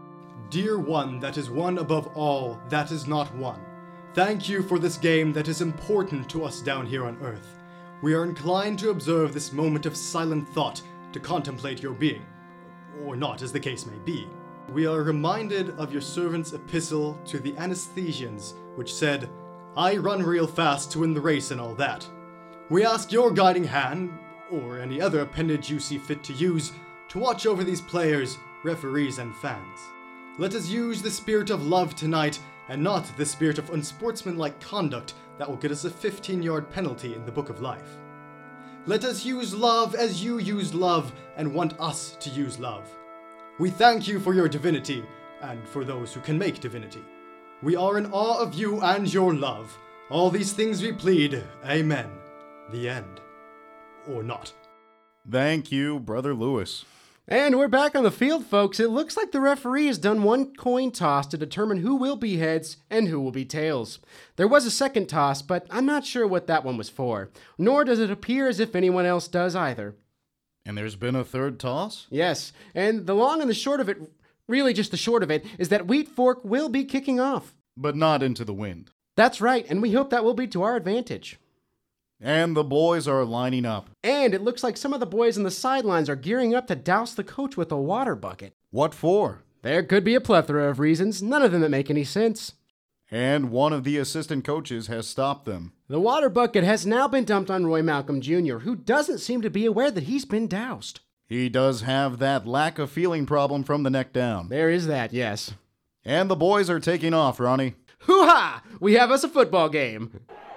Dear one that is one above all that is not one, thank you for this game that is important to us down here on earth. We are inclined to observe this moment of silent thought, to contemplate your being, or not as the case may be. We are reminded of your servant's epistle to the Anesthesians, which said, I run real fast to win the race and all that. We ask your guiding hand, or any other appendage you see fit to use, to watch over these players, referees, and fans. Let us use the spirit of love tonight, and not the spirit of unsportsmanlike conduct that will get us a fifteen-yard penalty in the Book of Life. Let us use love as you use love, and want us to use love. We thank you for your divinity, and for those who can make divinity. We are in awe of you and your love. All these things we plead. Amen. The end. Or not. Thank you, Brother Lewis. And we're back on the field, folks. It looks like the referee has done one coin toss to determine who will be heads and who will be tails. There was a second toss, but I'm not sure what that one was for. Nor does it appear as if anyone else does either. And there's been a third toss? Yes, and the long and the short of it, really just the short of it, is that Wheat Fork will be kicking off. But not into the wind. That's right, and we hope that will be to our advantage. And the boys are lining up. And it looks like some of the boys on the sidelines are gearing up to douse the coach with a water bucket. What for? There could be a plethora of reasons, none of them that make any sense. And one of the assistant coaches has stopped them. The water bucket has now been dumped on Roy Malcolm Junior, who doesn't seem to be aware that he's been doused. He does have that lack of feeling problem from the neck down. There is that, yes. And the boys are taking off, Ronnie. Hoo-ha! We have us a football game.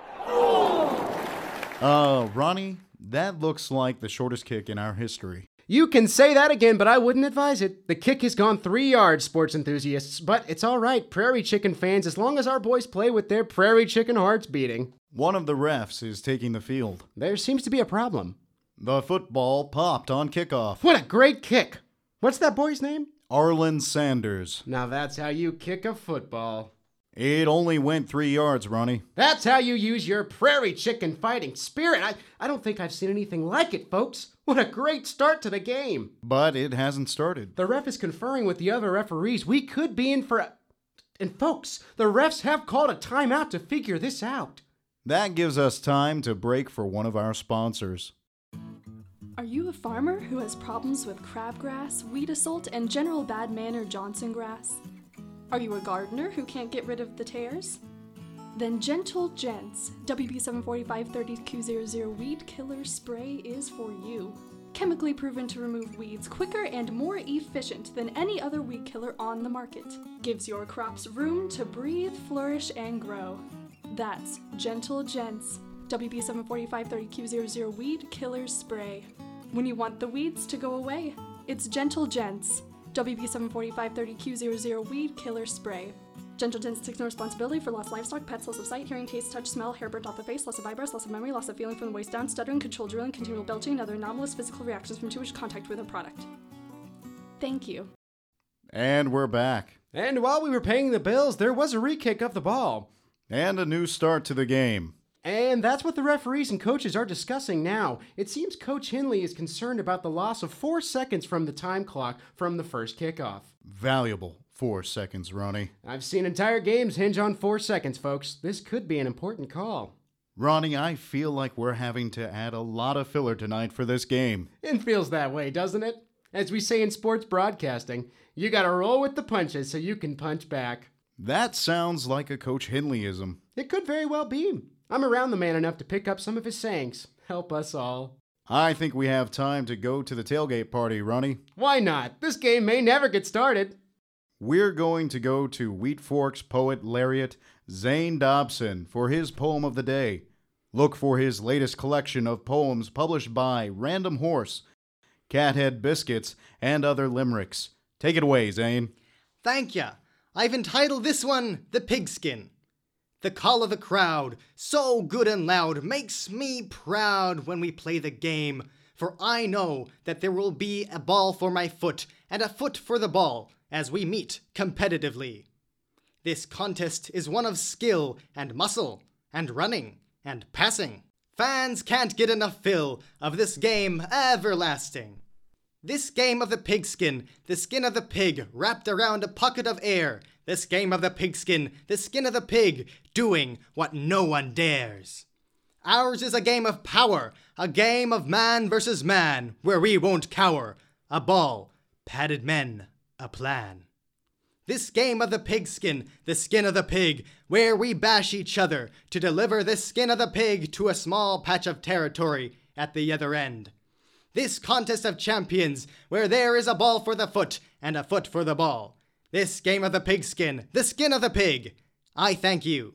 Uh, Ronnie, that looks like the shortest kick in our history. You can say that again, but I wouldn't advise it. The kick has gone three yards, sports enthusiasts, but it's all right, Prairie Chicken fans, as long as our boys play with their Prairie Chicken hearts beating. One of the refs is taking the field. There seems to be a problem. The football popped on kickoff. What a great kick! What's that boy's name? Arlen Sanders. Now that's how you kick a football. It only went three yards, Ronnie. That's how you use your Prairie Chicken fighting spirit. I, I don't think I've seen anything like it, folks. What a great start to the game. But it hasn't started. The ref is conferring with the other referees. We could be in for a... And folks, the refs have called a timeout to figure this out. That gives us time to break for one of our sponsors. Are you a farmer who has problems with crabgrass, weed assault, and general bad manner Johnson grass? Are you a gardener who can't get rid of the tares? Then Gentle Gents W B seven forty-five thirty Q zero zero Weed Killer Spray is for you. Chemically proven to remove weeds quicker and more efficient than any other weed killer on the market. Gives your crops room to breathe, flourish, and grow. That's Gentle Gents W B seven forty-five thirty Q zero zero Weed Killer Spray. When you want the weeds to go away, it's Gentle Gents W B seven forty-five thirty Q zero zero Weed Killer Spray. Gentle Gents takes no responsibility for lost livestock, pets, loss of sight, hearing, taste, touch, smell, hair burnt off the face, loss of eyebrows, loss of memory, loss of feeling from the waist down, stuttering, controlled drooling, continual belching, and other anomalous physical reactions from too much contact with a product. Thank you. And we're back. And while we were paying the bills, there was a re-kick of the ball. And a new start to the game. And that's what the referees and coaches are discussing now. It seems Coach Henley is concerned about the loss of four seconds from the time clock from the first kickoff. Valuable four seconds, Ronnie. I've seen entire games hinge on four seconds, folks. This could be an important call. Ronnie, I feel like we're having to add a lot of filler tonight for this game. It feels that way, doesn't it? As we say in sports broadcasting, you gotta roll with the punches so you can punch back. That sounds like a Coach Henleyism. It could very well be. I'm around the man enough to pick up some of his sayings. Help us all. I think we have time to go to the tailgate party, Ronnie. Why not? This game may never get started. We're going to go to Wheat Fork's poet laureate, Zane Dobson, for his poem of the day. Look for his latest collection of poems published by Random Horse, Cathead Biscuits, and other limericks. Take it away, Zane. Thank ya. I've entitled this one, The Pigskin. The call of the crowd, so good and loud, makes me proud when we play the game, for I know that there will be a ball for my foot and a foot for the ball as we meet competitively. This contest is one of skill and muscle and running and passing. Fans can't get enough fill of this game everlasting. This game of the pigskin, the skin of the pig wrapped around a pocket of air. This game of the pigskin, the skin of the pig, doing what no one dares. Ours is a game of power, a game of man versus man, where we won't cower. A ball, padded men, a plan. This game of the pigskin, the skin of the pig, where we bash each other to deliver the skin of the pig to a small patch of territory at the other end. This contest of champions, where there is a ball for the foot and a foot for the ball. This game of the pigskin, the skin of the pig. I thank you.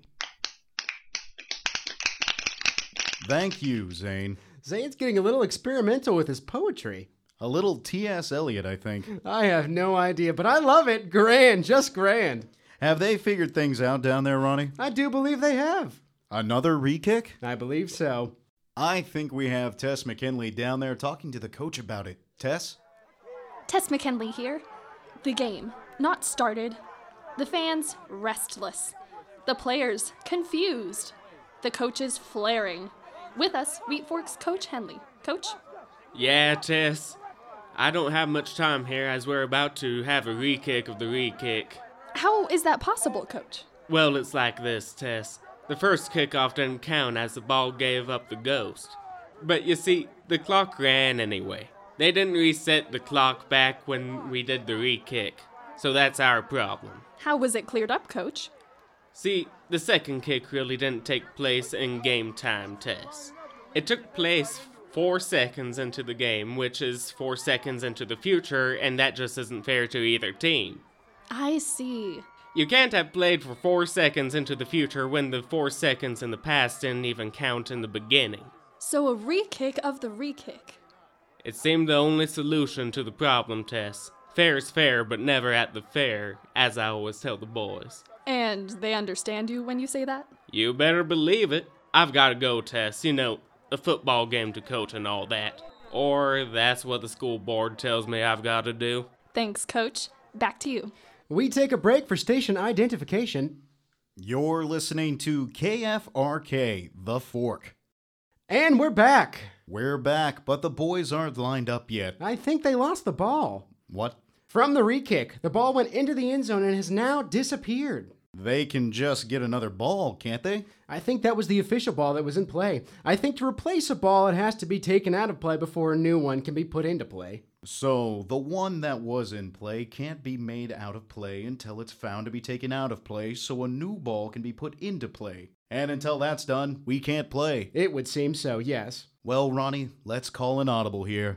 Thank you, Zane. Zane's getting a little experimental with his poetry. A little T S Eliot, I think. I have no idea, but I love it. Grand, just grand. Have they figured things out down there, Ronnie? I do believe they have. Another re-kick? I believe so. I think we have Tess McKinley down there talking to the coach about it. Tess? Tess McKinley here. The game, not started. The fans, restless. The players, confused. The coaches, flaring. With us, Wheat Fork's Coach Henley. Coach? Yeah, Tess. I don't have much time here as we're about to have a re-kick of the re-kick. How is that possible, Coach? Well, it's like this, Tess. The first kickoff didn't count as the ball gave up the ghost. But you see, the clock ran anyway. They didn't reset the clock back when we did the re-kick. So that's our problem. How was it cleared up, Coach? See, the second kick really didn't take place in game time, Tess. It took place four seconds into the game, which is four seconds into the future, and that just isn't fair to either team. I see. You can't have played for four seconds into the future when the four seconds in the past didn't even count in the beginning. So a re-kick of the re-kick. It seemed the only solution to the problem, Tess. Fair is fair, but never at the fair, as I always tell the boys. And they understand you when you say that? You better believe it. I've got to go, Tess. You know, a football game to coach and all that. Or that's what the school board tells me I've got to do. Thanks, Coach. Back to you. We take a break for station identification. You're listening to K F R K, The Fork. And we're back. We're back, but the boys aren't lined up yet. I think they lost the ball. What? From the re-kick, the ball went into the end zone and has now disappeared. They can just get another ball, can't they? I think that was the official ball that was in play. I think to replace a ball, it has to be taken out of play before a new one can be put into play. So, the one that was in play can't be made out of play until it's found to be taken out of play, so a new ball can be put into play. And until that's done, we can't play. It would seem so, yes. Well, Ronnie, let's call an audible here.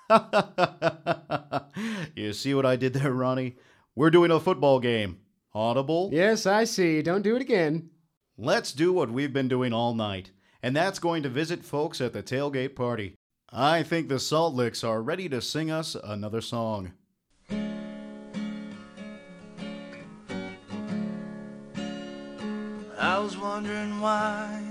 You see what I did there, Ronnie? We're doing a football game. Audible? Yes, I see. Don't do it again. Let's do what we've been doing all night, and that's going to visit folks at the tailgate party. I think the Salt Licks are ready to sing us another song. I was wondering why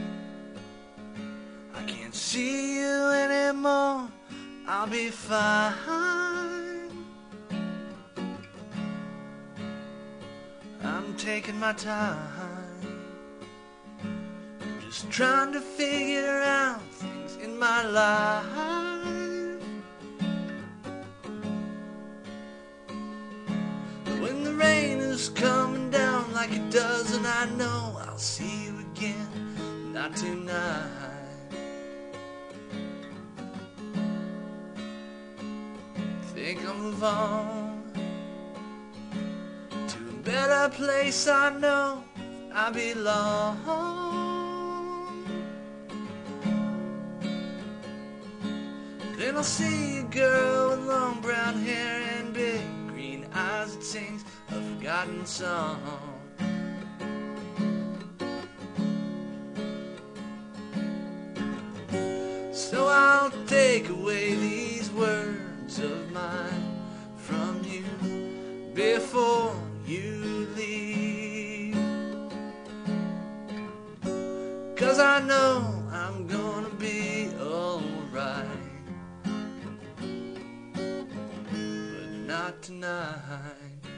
I can't see you anymore. I'll be fine. taking my time, just trying to figure out things in my life. But when the rain is coming down like it does, and I know I'll see you again, not tonight. Think I'll move on to a better place I know I belong. Then I'll see a girl with long brown hair and big green eyes that sings a forgotten song. So I'll take away these words of mine from you before you leave, 'cause I know I'm gonna be alright, but not tonight.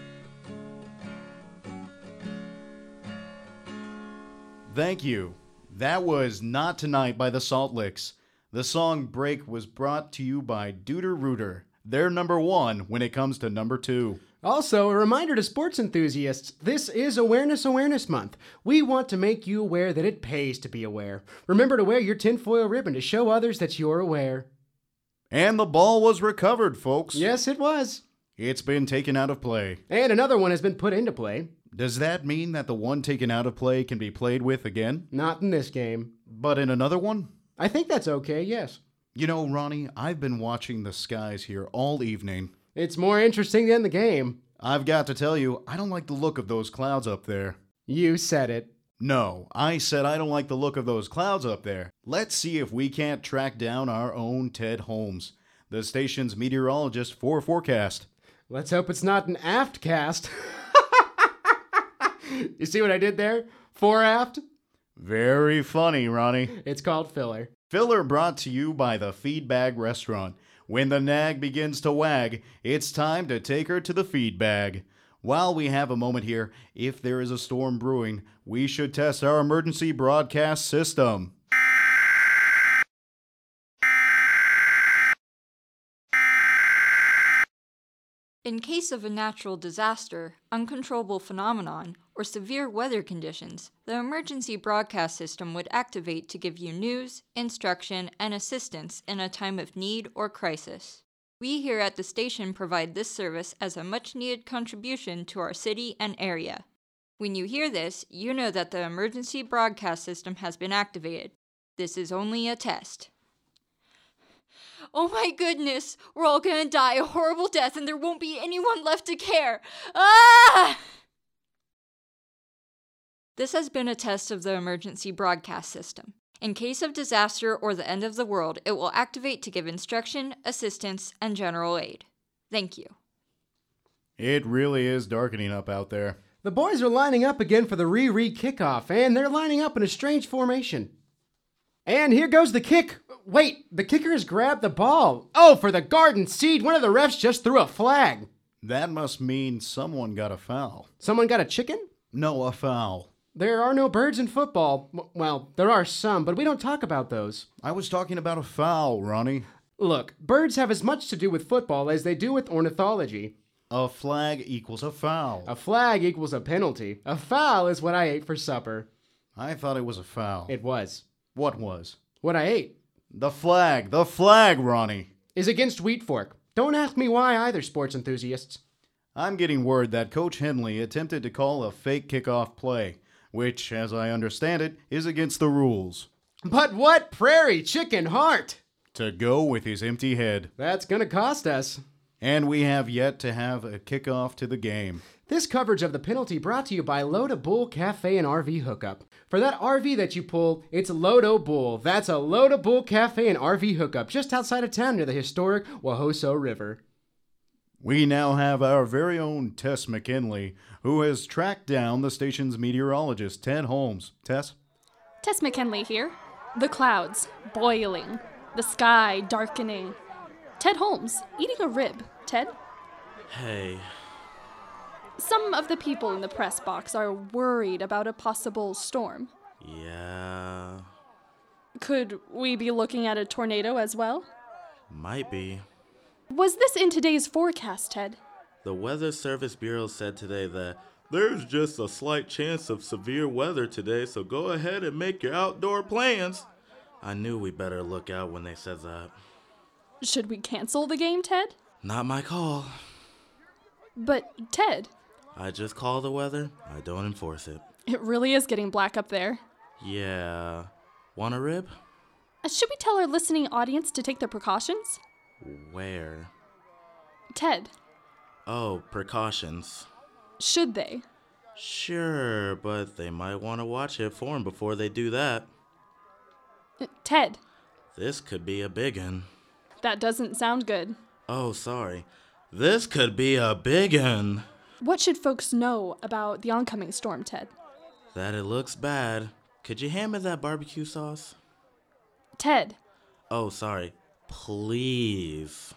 Thank you. That was Not Tonight by the Salt Licks. The song Break was brought to you by Duder Rooter. They're number one when it comes to number two. Also, a reminder to sports enthusiasts, this is Awareness Awareness Month. We want to make you aware that it pays to be aware. Remember to wear your tinfoil ribbon to show others that you're aware. And the ball was recovered, folks. Yes, it was. It's been taken out of play. And another one has been put into play. Does that mean that the one taken out of play can be played with again? Not in this game. But in another one? I think that's okay, yes. You know, Ronnie, I've been watching the skies here all evening. It's more interesting than the game. I've got to tell you, I don't like the look of those clouds up there. You said it. No, I said I don't like the look of those clouds up there. Let's see if we can't track down our own Ted Holmes, the station's meteorologist for forecast. Let's hope it's not an aft cast. You see what I did there? Fore aft? Very funny, Ronnie. It's called filler. Filler brought to you by the Feedbag Restaurant. When the nag begins to wag, it's time to take her to the feed bag. While we have a moment here, if there is a storm brewing, we should test our emergency broadcast system. In case of a natural disaster, uncontrollable phenomenon, or severe weather conditions, the emergency broadcast system would activate to give you news, instruction, and assistance in a time of need or crisis. We here at the station provide this service as a much-needed contribution to our city and area. When you hear this, you know that the emergency broadcast system has been activated. This is only a test. Oh my goodness, we're all gonna die a horrible death and there won't be anyone left to care. Ah! This has been a test of the emergency broadcast system. In case of disaster or the end of the world, it will activate to give instruction, assistance, and general aid. Thank you. It really is darkening up out there. The boys are lining up again for the re-re kickoff, and they're lining up in a strange formation. And here goes the kick. Wait, the kicker has grabbed the ball. Oh, for the Garden Seed, one of the refs just threw a flag. That must mean someone got a foul. Someone got a chicken? No, a foul. There are no birds in football. Well, there are some, but we don't talk about those. I was talking about a foul, Ronnie. Look, birds have as much to do with football as they do with ornithology. A flag equals a foul. A flag equals a penalty. A foul is what I ate for supper. I thought it was a foul. It was. What was? What I ate. The flag. The flag, Ronnie. Is against Wheat Fork. Don't ask me why either, sports enthusiasts. I'm getting word that Coach Henley attempted to call a fake kickoff play, which, as I understand it, is against the rules. But what prairie chicken heart! To go with his empty head. That's gonna cost us. And we have yet to have a kickoff to the game. This coverage of the penalty brought to you by Loda Bull Cafe and R V Hookup. For that R V that you pull, it's Lodo Bull. That's a Loda Bull Cafe and R V Hookup just outside of town near the historic Wahoso River. We now have our very own Tess McKinley, who has tracked down the station's meteorologist, Ted Holmes. Tess? Tess McKinley here. The clouds boiling. The sky darkening. Ted Holmes eating a rib. Ted? Hey. Some of the people in the press box are worried about a possible storm. Yeah. Could we be looking at a tornado as well? Might be. Was this in today's forecast, Ted? The Weather Service Bureau said today that there's just a slight chance of severe weather today, so go ahead and make your outdoor plans. I knew we better look out when they said that. Should we cancel the game, Ted? Not my call. But, Ted... I just call the weather. I don't enforce it. It really is getting black up there. Yeah. Want a rib? Uh, should we tell our listening audience to take their precautions? Where? Ted. Oh, precautions. Should they? Sure, but they might want to watch it for 'em before they do that. Uh, Ted. This could be a biggin. That doesn't sound good. Oh, sorry. This could be a biggin. What should folks know about the oncoming storm, Ted? That it looks bad. Could you hand me that barbecue sauce? Ted. Oh, sorry. Please.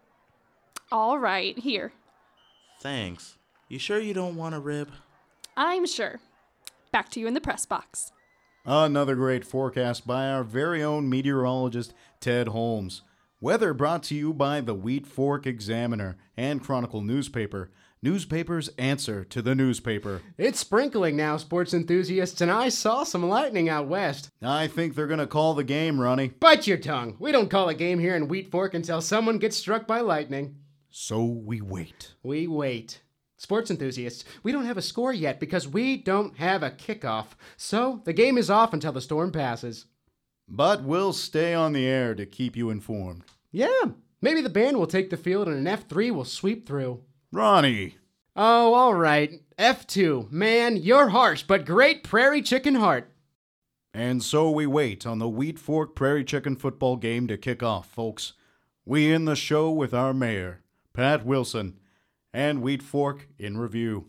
All right, here. Thanks. You sure you don't want a rib? I'm sure. Back to you in the press box. Another great forecast by our very own meteorologist, Ted Holmes. Weather brought to you by the Wheat Fork Examiner and Chronicle newspaper. Newspaper's answer to the newspaper. It's sprinkling now, sports enthusiasts, and I saw some lightning out west. I think they're going to call the game, Ronnie. Bite your tongue. We don't call a game here in Wheat Fork until someone gets struck by lightning. So we wait. We wait. Sports enthusiasts, we don't have a score yet because we don't have a kickoff. So the game is off until the storm passes. But we'll stay on the air to keep you informed. Yeah, maybe the band will take the field and an F three will sweep through. Ronnie. Oh, all right. F two. Man, you're harsh, but great prairie chicken heart. And so we wait on the Wheat Fork Prairie Chicken football game to kick off, folks. We end the show with our mayor, Pat Wilson, and Wheat Fork in review.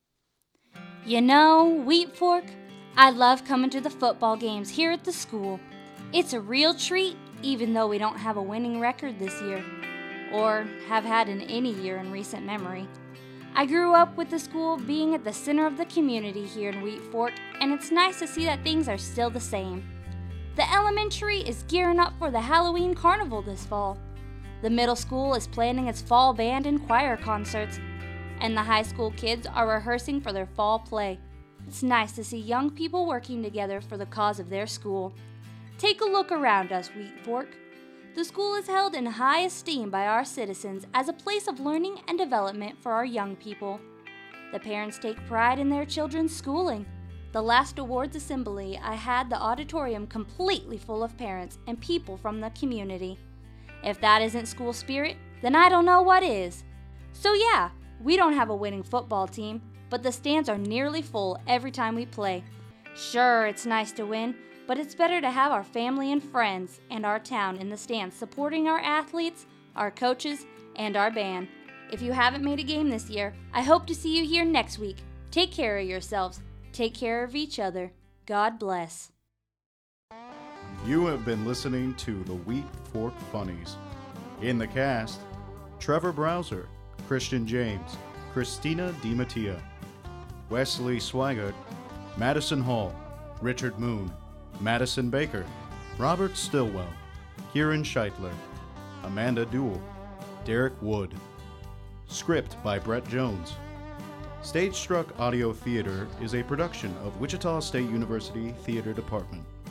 You know, Wheat Fork, I love coming to the football games here at the school. It's a real treat, even though we don't have a winning record this year, or have had in any year in recent memory. I grew up with the school being at the center of the community here in Wheat Fork, and it's nice to see that things are still the same. The elementary is gearing up for the Halloween carnival this fall. The middle school is planning its fall band and choir concerts, and the high school kids are rehearsing for their fall play. It's nice to see young people working together for the cause of their school. Take a look around us, Wheat Fork. The school is held in high esteem by our citizens as a place of learning and development for our young people. The parents take pride in their children's schooling. The last awards assembly, I had the auditorium completely full of parents and people from the community. If that isn't school spirit, then I don't know what is. So yeah, we don't have a winning football team, but the stands are nearly full every time we play. Sure, it's nice to win, but it's better to have our family and friends and our town in the stands supporting our athletes, our coaches, and our band. If you haven't made a game this year, I hope to see you here next week. Take care of yourselves. Take care of each other. God bless. You have been listening to the Wheat Fork Funnies. In the cast, Trevor Browser, Christian James, Christina DiMattia, Wesley Swigert, Madison Hall, Richard Moon, Madison Baker, Robert Stillwell, Kieran Scheitler, Amanda Duell, Derek Wood. Script by Brett Jones. Stage Struck Audio Theater is a production of Wichita State University Theater Department.